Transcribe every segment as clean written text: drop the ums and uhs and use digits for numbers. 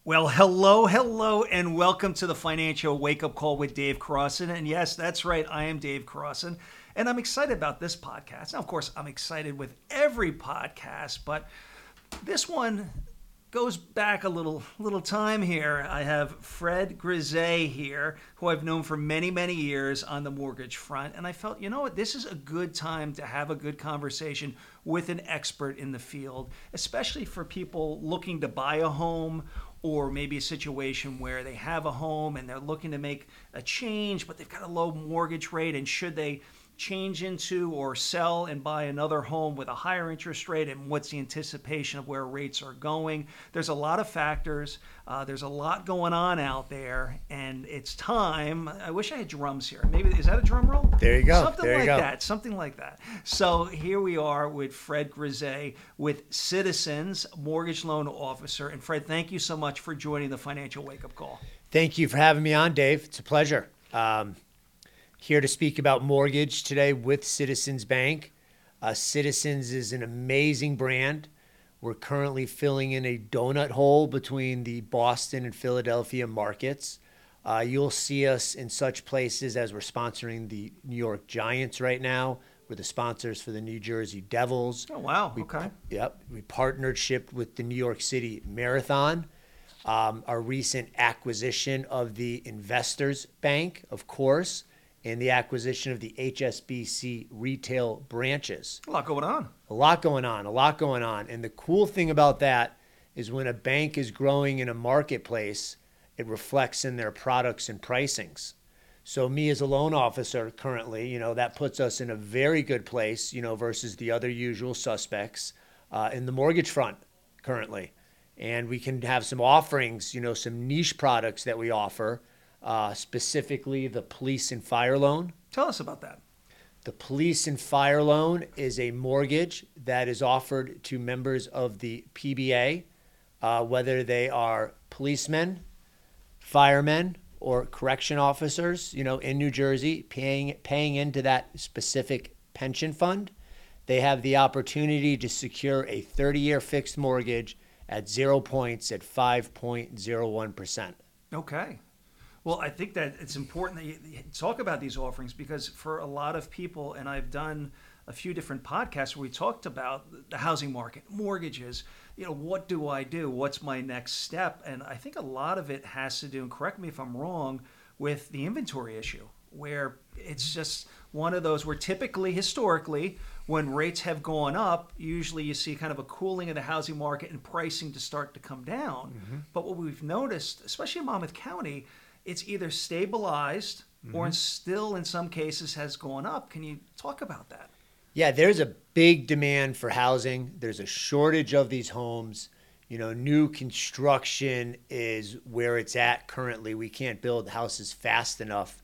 Well, hello, and welcome to the Financial Wake Up Call with Dave Crossan. And yes, that's right, I am Dave Crossan, and I'm excited about this podcast. Now, of course, I'm excited with every podcast, but this one goes back a little time here. I have Fred Grisé here, who I've known for many years on the mortgage front, and I felt, you know what, this is a good time to have a good conversation with an expert in the field, especially for people looking to buy a home or maybe a situation where they have a home and they're looking to make a change, but they've got a low mortgage rate, and should they change into or sell and buy another home with a higher interest rate, and what's the anticipation of where rates are going? There's a lot of factors. There's a lot going on out there, and it's time. I wish I had drums here. Maybe, is that a drum roll? There you go. Something like that. So here we are with Fred Grisé with Citizens Mortgage Loan Officer. And Fred, thank you so much for joining the Financial Wake Up Call. Thank you for having me on, Dave. It's a pleasure. Here to speak about mortgage today with Citizens Bank. Citizens is an amazing brand. We're currently filling in a donut hole between the Boston and Philadelphia markets. You'll see us in such places as we're sponsoring the New York Giants right now. We're the sponsors for the New Jersey Devils. Oh, wow. Okay. Yep. We partnership with the New York City Marathon. Our recent acquisition of the Investors Bank, of course, and the acquisition of the HSBC retail branches. A lot going on. A lot going on. And the cool thing about that is when a bank is growing in a marketplace, it reflects in their products and pricings. So me as a loan officer currently, that puts us in a very good place, versus the other usual suspects in the mortgage front currently. And we can have some offerings, some niche products that we offer. Specifically the police and fire loan. Tell us about that. The police and fire loan is a mortgage that is offered to members of the PBA, whether they are policemen, firemen, or correction officers, in New Jersey, paying into that specific pension fund. They have the opportunity to secure a 30-year fixed mortgage at 0 points at 5.01%. Okay. Well, I think that it's important that you talk about these offerings, because for a lot of people, and I've done a few different podcasts where we talked about the housing market, mortgages, what do I do? What's my next step? And I think a lot of it has to do, and correct me if I'm wrong, with the inventory issue, where it's just one of those where typically, historically, when rates have gone up, usually you see kind of a cooling of the housing market and pricing to start to come down. Mm-hmm. But what we've noticed, especially in Monmouth County, it's either stabilized or still in some cases has gone up. Can you talk about that? Yeah, there's a big demand for housing. There's a shortage of these homes. New construction is where it's at currently. We can't build houses fast enough.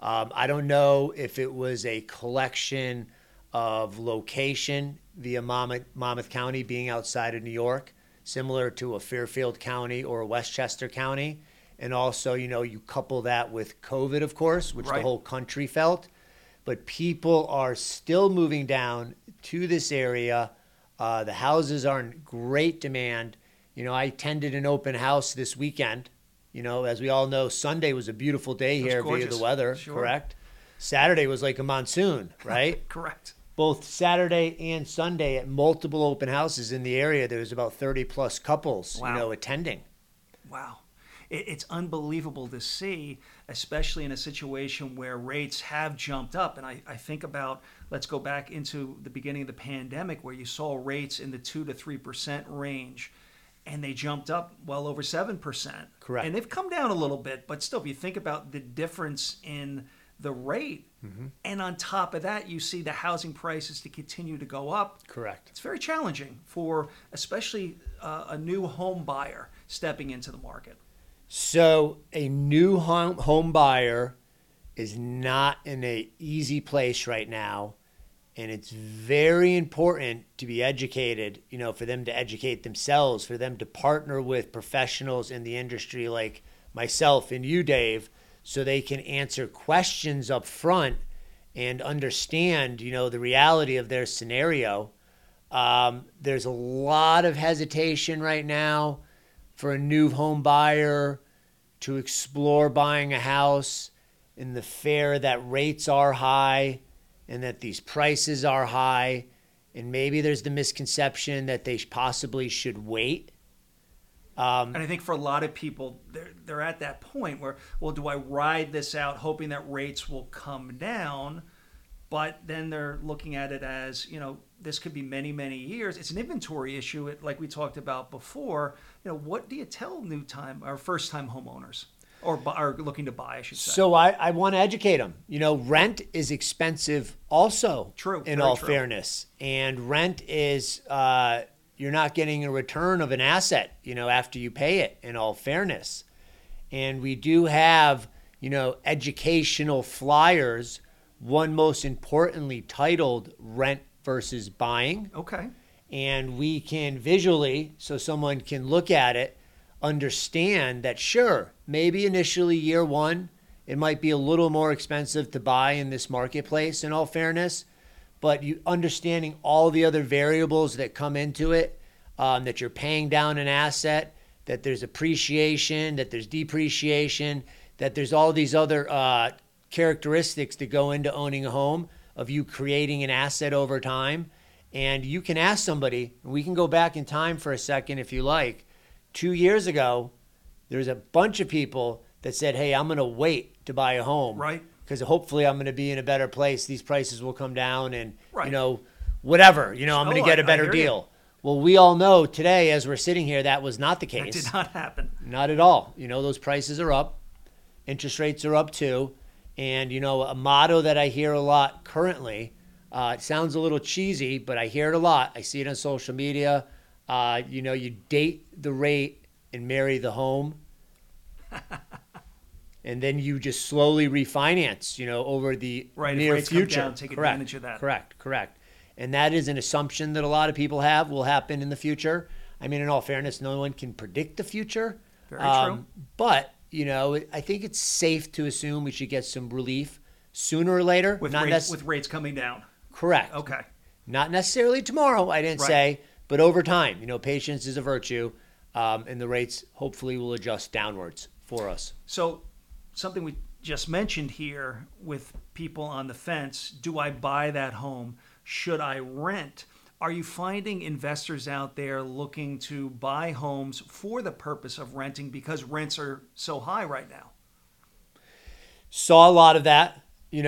I don't know if it was a collection of location via Monmouth County being outside of New York, similar to a Fairfield County or a Westchester County. And also, you couple that with COVID, of course, which the whole country felt. But people are still moving down to this area. The houses are in great demand. I attended an open house this weekend. As we all know, Sunday was a beautiful day here via the weather, correct? Saturday was like a monsoon, right? Correct. Both Saturday and Sunday at multiple open houses in the area, there was about 30 plus couples, attending. Wow. It's unbelievable to see, especially in a situation where rates have jumped up. And I think about, let's go back into the beginning of the pandemic, where you saw rates in the 2 to 3% range, and they jumped up well over 7%. Correct. And they've come down a little bit, but still, if you think about the difference in the rate, and on top of that, you see the housing prices to continue to go up. Correct. It's very challenging for especially a new home buyer stepping into the market. So a new home buyer is not in an easy place right now, and it's very important to be educated, for them to educate themselves, for them to partner with professionals in the industry like myself and you, Dave, so they can answer questions up front and understand, the reality of their scenario. There's a lot of hesitation right now for a new home buyer to explore buying a house in the fear that rates are high and that these prices are high. And maybe there's the misconception that they possibly should wait. And I think for a lot of people, they're at that point where, well, do I ride this out hoping that rates will come down? But then they're looking at it as, this could be many, many years. It's an inventory issue, like we talked about before. What do you tell first-time homeowners or are looking to buy, I should say? So I want to educate them. Rent is expensive also. True. In all fairness. And rent is, you're not getting a return of an asset, after you pay it, in all fairness. And we do have, educational flyers, one most importantly titled Rent versus Buying. Okay. And we can visually, so someone can look at it, understand that, sure, maybe initially year one, it might be a little more expensive to buy in this marketplace, in all fairness, but you understanding all the other variables that come into it, that you're paying down an asset, that there's appreciation, that there's depreciation, that there's all these other characteristics that go into owning a home, of you creating an asset over time. And you can ask somebody, and we can go back in time for a second if you like. 2 years ago, there's a bunch of people that said, hey, I'm going to wait to buy a home. Right. Because hopefully I'm going to be in a better place. These prices will come down and, right. Whatever. I'm going to get a better deal. You. Well, we all know today, as we're sitting here, that was not the case. That did not happen. Not at all. Those prices are up. Interest rates are up too. And, a motto that I hear a lot currently, it sounds a little cheesy, but I hear it a lot. I see it on social media. You date the rate and marry the home. And then you just slowly refinance, over the near rates future. Come down, take advantage of that. Correct. And that is an assumption that a lot of people have will happen in the future. I mean, in all fairness, no one can predict the future. Very true. But, I think it's safe to assume we should get some relief sooner or later. With rates coming down. Correct. Okay. Not necessarily tomorrow, I didn't say, but over time. Patience is a virtue, and the rates hopefully will adjust downwards for us. So something we just mentioned here with people on the fence, do I buy that home? Should I rent? Are you finding investors out there looking to buy homes for the purpose of renting because rents are so high right now? Saw a lot of that.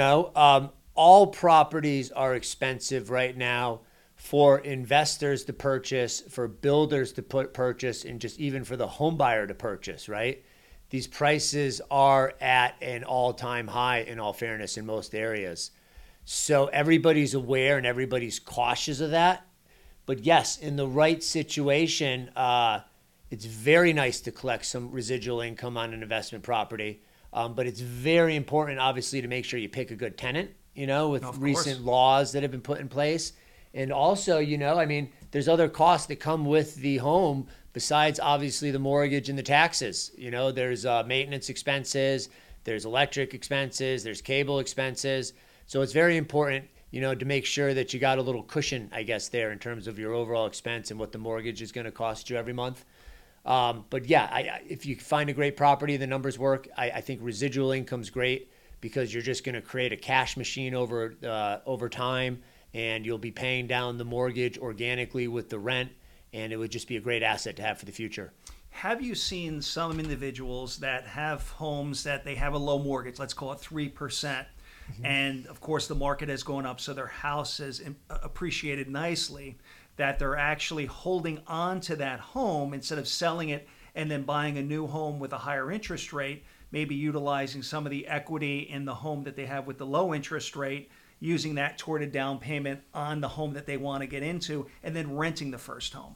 All properties are expensive right now for investors to purchase, for builders to purchase, and just even for the home buyer to purchase, right? These prices are at an all-time high, in all fairness, in most areas. So everybody's aware and everybody's cautious of that. But yes, in the right situation, it's very nice to collect some residual income on an investment property. But it's very important, obviously, to make sure you pick a good tenant, with recent laws that have been put in place. And also, there's other costs that come with the home besides, obviously, the mortgage and the taxes. There's maintenance expenses, there's electric expenses, there's cable expenses. So it's very important, to make sure that you got a little cushion, I guess, there in terms of your overall expense and what the mortgage is going to cost you every month. But yeah, if you find a great property, the numbers work. I think residual income's great because you're just going to create a cash machine over time, and you'll be paying down the mortgage organically with the rent, and it would just be a great asset to have for the future. Have you seen some individuals that have homes that they have a low mortgage, let's call it 3%, and of course the market has gone up, so their house has appreciated nicely, that they're actually holding on to that home instead of selling it and then buying a new home with a higher interest rate, maybe utilizing some of the equity in the home that they have with the low interest rate, using that toward a down payment on the home that they want to get into, and then renting the first home?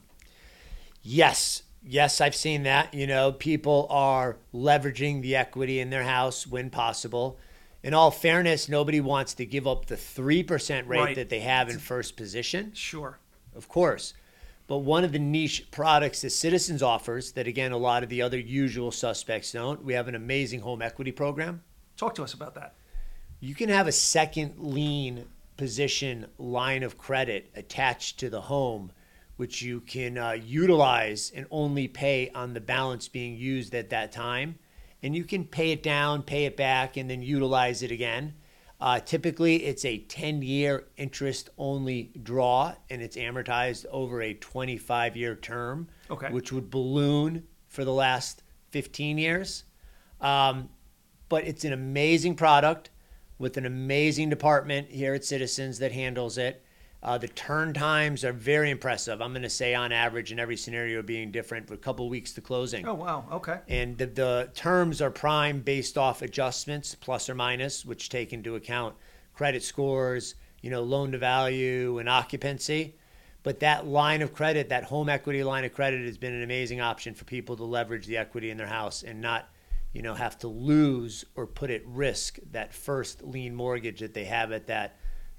Yes, I've seen that. People are leveraging the equity in their house when possible. In all fairness, nobody wants to give up the 3% rate that they have in first position. Sure. Of course. But one of the niche products that Citizens offers that, again, a lot of the other usual suspects don't, we have an amazing home equity program. Talk to us about that. You can have a second lien position line of credit attached to the home which you can utilize and only pay on the balance being used at that time. And you can pay it down, pay it back, and then utilize it again. Typically, it's a 10-year interest-only draw, and it's amortized over a 25-year term, which would balloon for the last 15 years. But it's an amazing product with an amazing department here at Citizens that handles it. The turn times are very impressive. I'm going to say on average, in every scenario being different, for a couple of weeks to closing. Oh, wow. Okay. And the terms are prime based off adjustments, plus or minus, which take into account credit scores, loan to value and occupancy. But that line of credit, that home equity line of credit, has been an amazing option for people to leverage the equity in their house and not, have to lose or put at risk that first lien mortgage that they have at that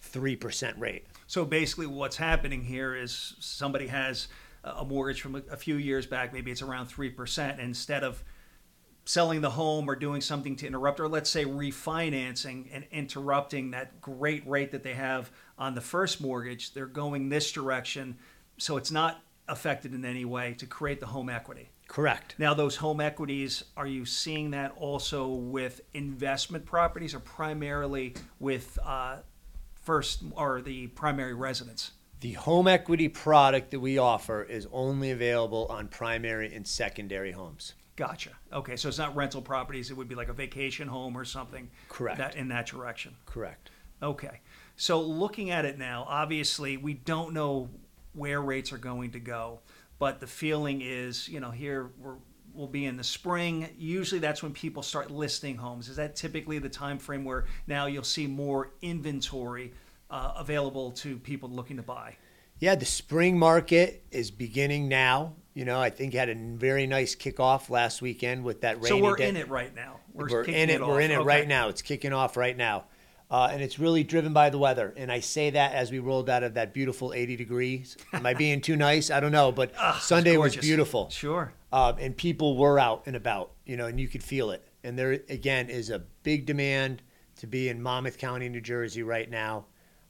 3% rate. So basically what's happening here is somebody has a mortgage from a few years back, maybe it's around 3%. And instead of selling the home or doing something to interrupt, or let's say refinancing and interrupting that great rate that they have on the first mortgage, they're going this direction. So it's not affected in any way to create the home equity. Correct. Now, those home equities, are you seeing that also with investment properties or primarily with first or the primary residence? The home equity product that we offer is only available on primary and secondary homes. Gotcha. Okay, so it's not rental properties. It would be like a vacation home or something. Correct. In that direction. Correct. Okay. So looking at it now, obviously we don't know where rates are going to go, but the feeling is, here we'll be in the spring. Usually that's when people start listing homes. Is that typically the time frame where now you'll see more inventory available to people looking to buy? Yeah, the spring market is beginning now. I think had a very nice kickoff last weekend with that rainy day. So we're in it right now. We're in it right now. It's kicking off right now. And it's really driven by the weather. And I say that as we rolled out of that beautiful 80 degrees. Am I being too nice? I don't know. But Sunday was beautiful. Sure. And people were out and about, and you could feel it. And there, again, is a big demand to be in Monmouth County, New Jersey right now.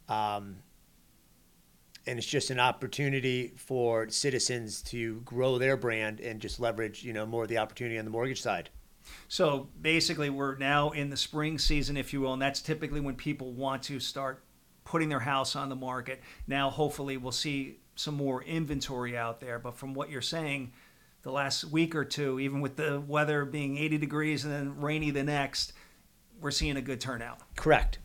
And it's just an opportunity for Citizens to grow their brand and just leverage, more of the opportunity on the mortgage side. So basically we're now in the spring season, if you will, and that's typically when people want to start putting their house on the market. Now, hopefully we'll see some more inventory out there. But from what you're saying, the last week or two, even with the weather being 80 degrees and then rainy the next, we're seeing a good turnout. Correct.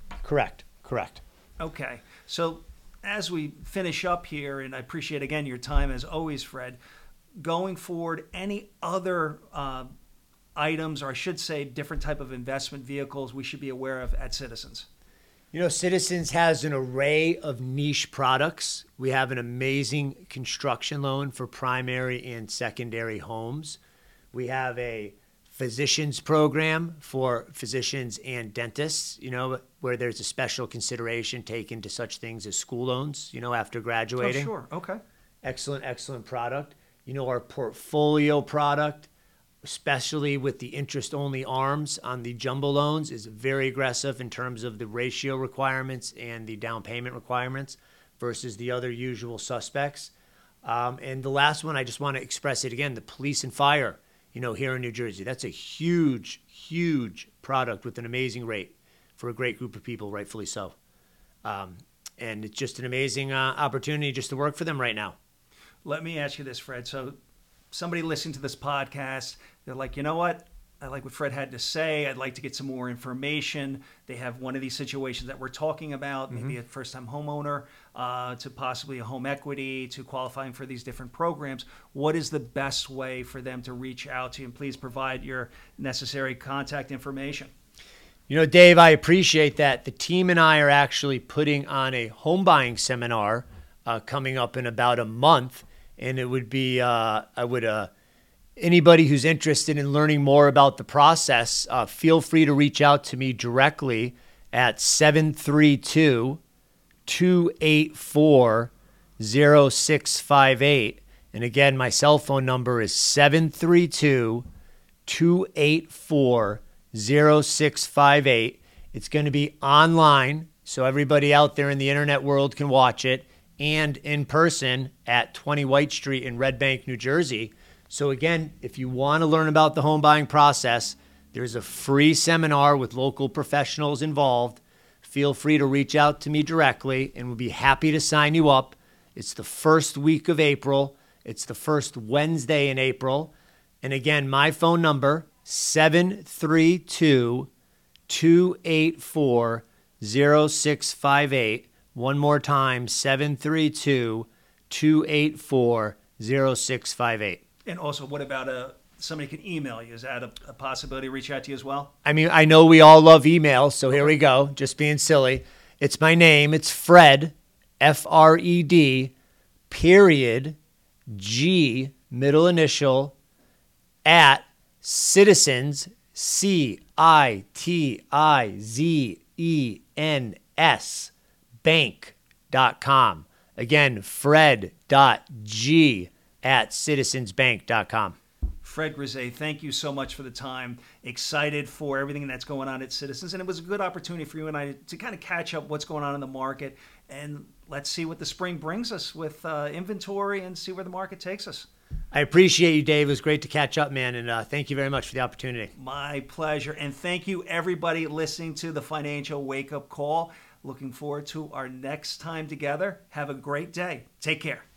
Okay. So as we finish up here, and I appreciate, again, your time as always, Fred, going forward, any other items, or I should say different type of investment vehicles we should be aware of at Citizens? Citizens has an array of niche products. We have an amazing construction loan for primary and secondary homes. We have a physicians program for physicians and dentists, where there's a special consideration taken to such things as school loans, after graduating. Oh, sure. Okay. Excellent product. Our portfolio product, especially with the interest-only ARMs on the jumbo loans, is very aggressive in terms of the ratio requirements and the down payment requirements versus the other usual suspects. And the last one, I just want to express it again, the police and fire, here in New Jersey. That's a huge product with an amazing rate for a great group of people, rightfully so. And it's just an amazing opportunity just to work for them right now. Let me ask you this, Fred. So somebody listening to this podcast, they're like, you know what? I like what Fred had to say. I'd like to get some more information. They have one of these situations that we're talking about, maybe a first-time homeowner, to possibly a home equity, to qualifying for these different programs. What is the best way for them to reach out to you? And please provide your necessary contact information. Dave, I appreciate that. The team and I are actually putting on a home buying seminar coming up in about a month. And it would be, anybody who's interested in learning more about the process, feel free to reach out to me directly at 732-284-0658. And again, my cell phone number is 732-284-0658. It's going to be online, so everybody out there in the internet world can watch it. and in person at 20 White Street in Red Bank, New Jersey. So again, if you want to learn about the home buying process, there's a free seminar with local professionals involved. Feel free to reach out to me directly, and we'll be happy to sign you up. It's the first week of April. It's the first Wednesday in April. And again, my phone number, 732-284-0658. One more time, 732-284-0658. And also, what about somebody can email you? Is that a possibility to reach out to you as well? I mean, I know we all love email, so here we go. Just being silly. It's my name. It's Fred, F-R-E-D, period, G, middle initial, at Citizens, CITIZENS, bank.com. Again, fred.g at citizensbank.com. Fred Grisé, thank you so much for the time. Excited for everything that's going on at Citizens. And it was a good opportunity for you and I to kind of catch up what's going on in the market. And let's see what the spring brings us with inventory and see where the market takes us. I appreciate you, Dave. It was great to catch up, man. And thank you very much for the opportunity. My pleasure. And thank you, everybody, listening to the Financial Wake Up Call. Looking forward to our next time together. Have a great day. Take care.